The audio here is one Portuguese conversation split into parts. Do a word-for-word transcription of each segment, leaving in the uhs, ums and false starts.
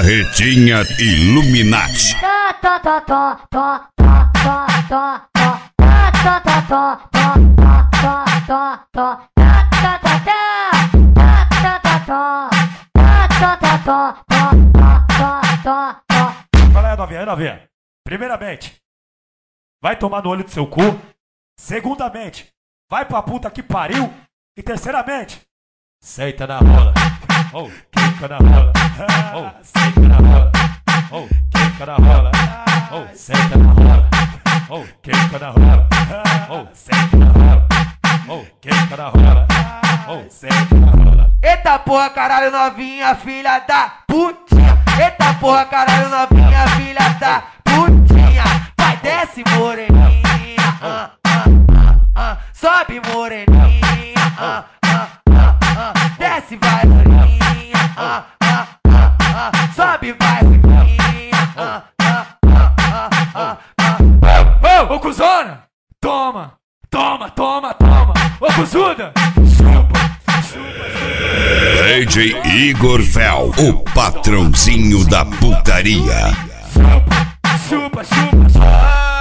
Carretinha Illuminati. Qual é a novinha? É novinha. Primeiramente, vai tomar no olho do seu cu. Segundamente, vai pra puta que pariu. E terceiramente, senta na rola. Oh, quica na rola. Oh, senta na rola. Oh, quica na rola. Oh, senta na rola. Oh, quica na rola. Oh, senta na rola. Oh, quica na rola. Oh, senta na rola. Eita porra, caralho, novinha, filha da putinha. Eita porra, caralho, novinha, filha da putinha. Vai, desce, moreninha. Ah, ah, ah, ah. Sobe, moreninha. Ah, ah, ah, ah. Desce, vai, moreninha. Ah, ah, ah, ah. Sobe, vai, moreninha. Ah, ah, ah, ah, ah. Ô, ô, cuzona! Toma, toma, toma, toma! Ô, cuzuda! Chupa, chupa, chupa! D J Igor Fel, o patrãozinho da putaria. Chupa, chupa, chupa, chupa!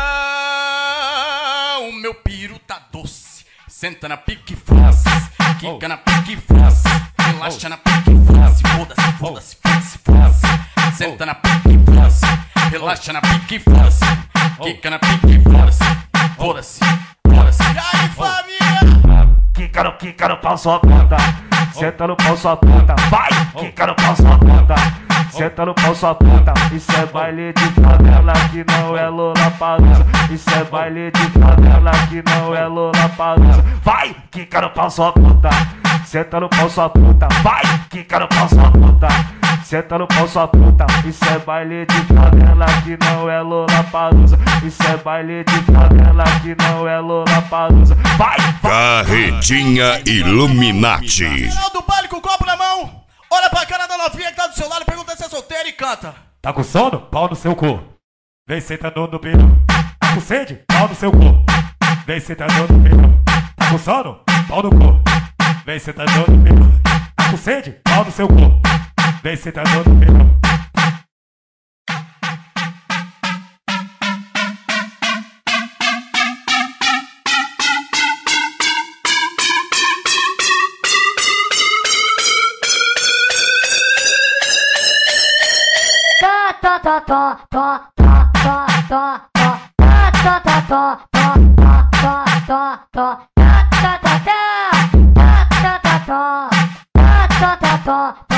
Ah, o meu piru tá doce. Senta na pique fácil, quica na pique fácil, relaxa na pique fácil. Foda-se, foda-se, foda-se, foda-se. Senta na pique fácil, relaxa na pique fácil, quica na pique fácil. Foda-se, foda-se. E aí, família? Quica no, quica no pau, sua puta. Senta no pau, sua puta. Vai! Quica no pau, sua puta. Senta no pau, sua puta. Isso é baile de favela que não é Lollapalooza. Isso é baile de favela que não é Lollapalooza. Vai! Quica no pau, sua puta. Senta no pau, sua puta. Vai! Quica no pau, sua puta. Senta no pau, sua puta. Isso é baile de favela que não é Lollapalooza. Isso é baile de favela que não é Lollapalooza. Vai! Carretinha Illuminati. Final do baile com o copo na mão. Olha pra cara da novinha que tá do seu lado, pergunta se é solteira e canta. Tá com sono? Pau no seu cu. Vem sentando no peru. Tá com sede? Pau no seu cu. Vem sentando no peru. Tá com sono? Pau no cu. Vem sentando no peru. Tá com sede? Pau no seu cu. Vem sentando no peru. Ta